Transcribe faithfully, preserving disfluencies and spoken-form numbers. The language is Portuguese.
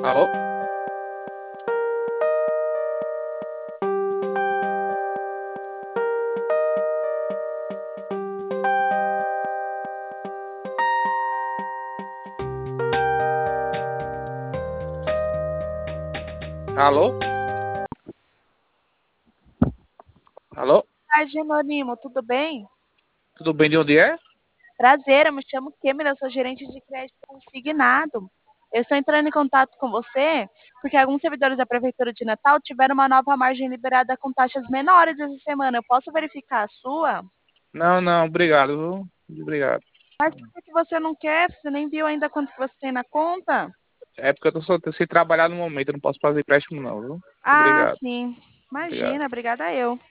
Alô? Alô? Alô? Boa tarde, Anônimo, tudo bem? Tudo bem de onde é? Prazer, eu me chamo Kemila, eu sou gerente de crédito consignado. Eu estou entrando em contato com você porque alguns servidores da Prefeitura de Natal tiveram uma nova margem liberada com taxas menores essa semana. Eu posso verificar a sua? Não, não, obrigado, viu? Obrigado. Mas por que que você não quer? Você nem viu ainda quanto que você tem na conta? É porque eu tô só sem trabalhar no momento, eu não posso fazer empréstimo não, viu? Ah, Obrigado, sim. obrigado. Imagina, obrigada eu.